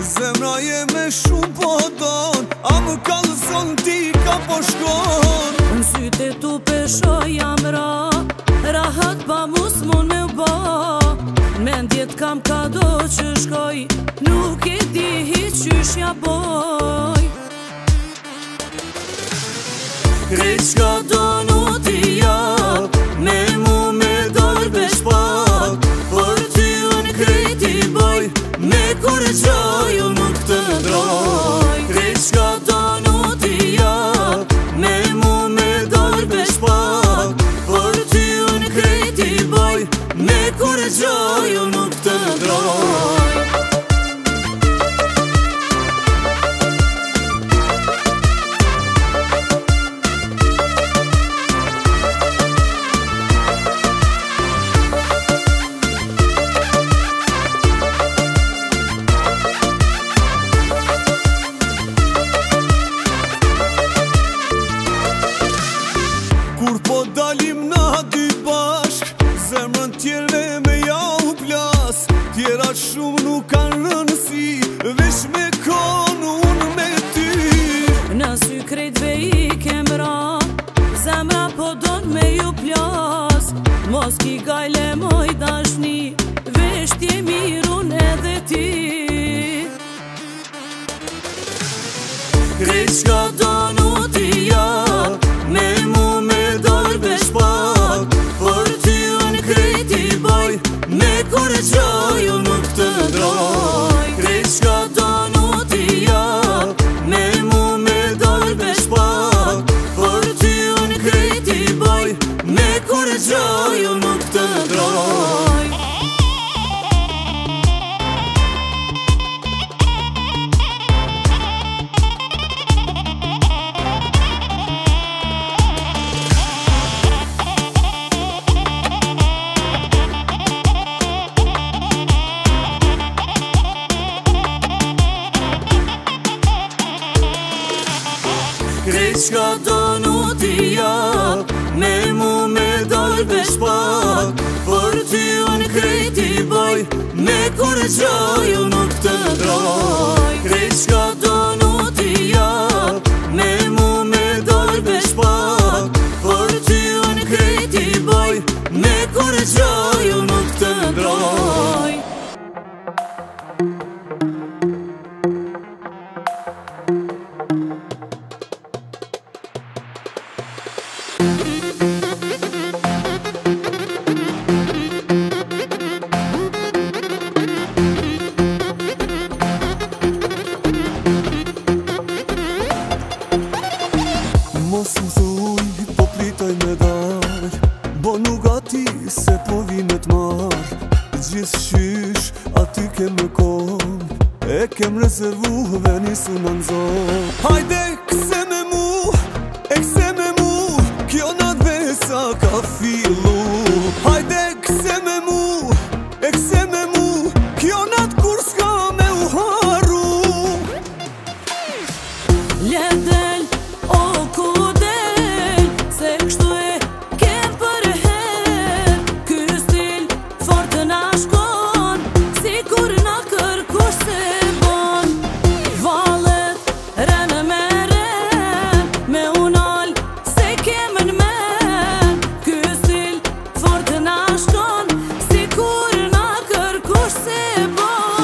Zemra jeme shumë po don, a më kallëson ti ka po shkon. Në syte tu pesho jam rahat pa mus mun me u ba. Mendjet kam kado që shkoj, nuk e di hiq qysh ja boj. Krejt qka do nuk t'i jap, me mu me dor besh pak. Për ty unë krejt i boj, me kur gjoj unë nuk të ndroj. Krejt qka do nuk t'i jap, me mu me dor besh pak. Për ty unë krejt i boj, me kur gjoj unë nuk të ndroj. Kur po dalim na dy bashk, zemrën tjerve me ja u plas. Tjera shumë nuk kanë rëndësi, vesh me kon unë me ty. Në sy krejtve i kem ra, zemra po don me ju plas. Mos ki gajle moj dashni, vesh t'je mirun edhe ti. Krejt qka do nuk t'i jap, me mu me dor besh pak. Për ty unë krejt i boj, me kur gjoj unë nuk të ndroj. Krejt qka do nuk t'i jap, me mu me dor besh pak. Për ty unë krejt i boj, me kur gjoj unë nuk të ndroj. Krejt qka do nuk t'i jap, me mu me dor besh pak. Për ty unë krejt i boj, me kur gjoj unë nuk të ndroj. Krejt qka do nuk t'i jap, me mu me dor besh pak. Për ty unë krejt i boj, me kur gjoj unë nuk të ndroj. Mos më thuj, po pritoj me dar, bo nuk ati se po vine t'mar. Gjithë shysh, aty kem në kom, e kem rezervu dhe nisu në nëzor. Hajde, kse me mu, e kse me mu, kjo na dhesa ka fillu. Hajde, kse me mu, e kse me mu, kjo na t'kur s'ka me u haru. Ledel, o ku del, se kështu e kem për her. Ky stil fort na shkon, si kur na kërkush se bon. Valet, rene me unal, se kem në men. Ky stil fort na shkon, si kur na kërkush se bon.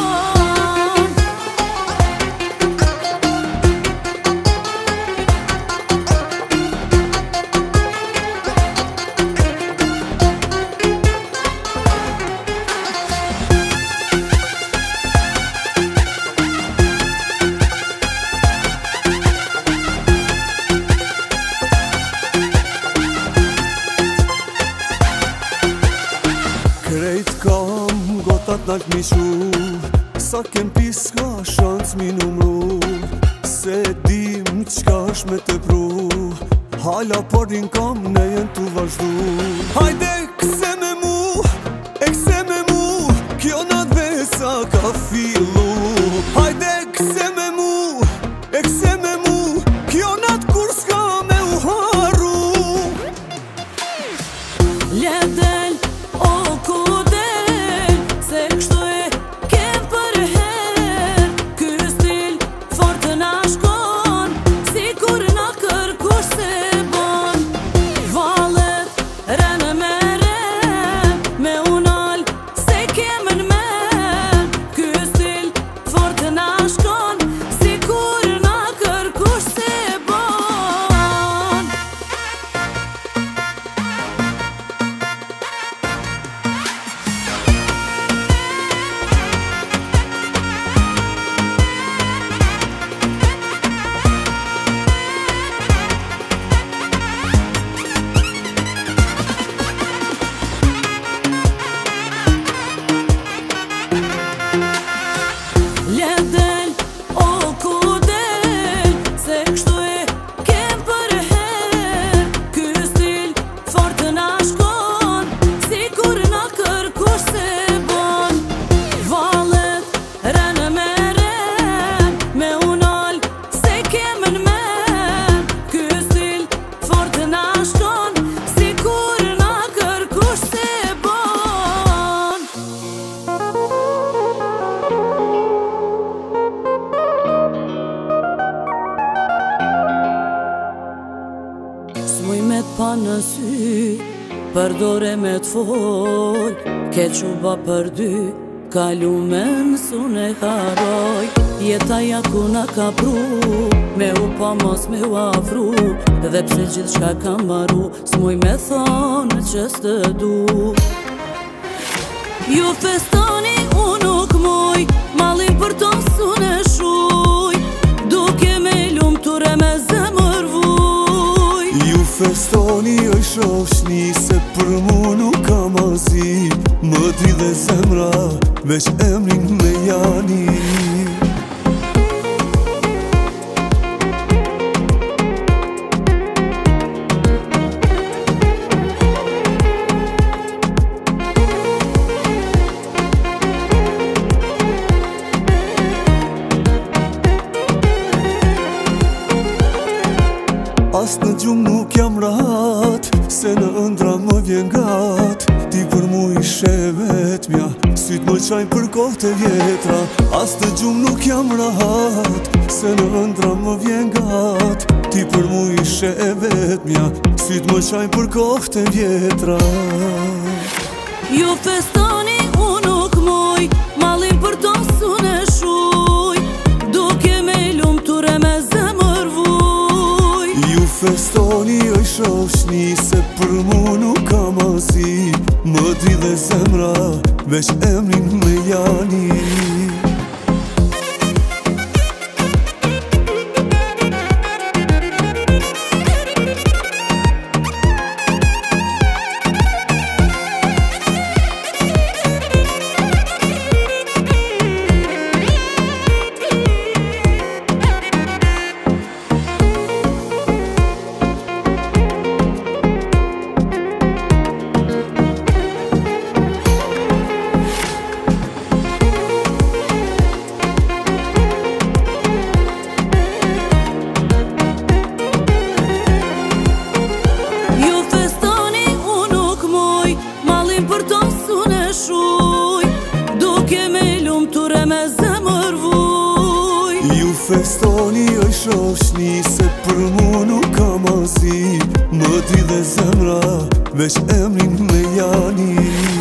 Krejt kam gotat nalt mi shur, sa kem pis ka shans mi numru. Se dim qka është me të pru, hala porin kam ne jen tu vazhdu. Hajde kse me mu, e kse me mu, kjo na dhesa ka fillu. Hajde kse me mu, e kse me mu, kjo na t'kur s'ka me u haru. Ledel, o ku del, se kështu e kem për her. Ky ma në sy, përdore me t'fol, ke quba për dy, kalu me nësun e haroj. Jeta ja ku na ka pru, me u pa mos me u afru, dhe pse gjithë shka kam maru, s'muj me thonë që s'të du. Ju festoni, unë nuk muj, malin për ton s'unë e shuj, duke me lumë ture me zemër vuj. Ju festoni oj shoshni, se për mu nuk kam azi, më dri dhe zemra, veç emrin me jani. As në gjumë nuk jam rahat, se në ëndra më vjen gat. Ti për mu ishe vetmja, syt më qajnë për kohët e vjetra. As në gjumë nuk jam rahat, se në ëndra më vjen gat. Ti për mu ishe vetmja, syt më qajnë për kohët e vjetra. Ju festoni, unë nuk muj, malin për ton s'unë e shuj, duke me lumë ture me zemër vuj. Ju festoni oj shoshni, se për mu nuk kam azi, më dri dhe zemra, veç emrin me jani. Për ton s'unë e shuj, duke me lumë ture me zemër vuj. Ju festoni oj shoshni, se për mu nuk kam azi, më dri dhe zemra, veç emrin me jani.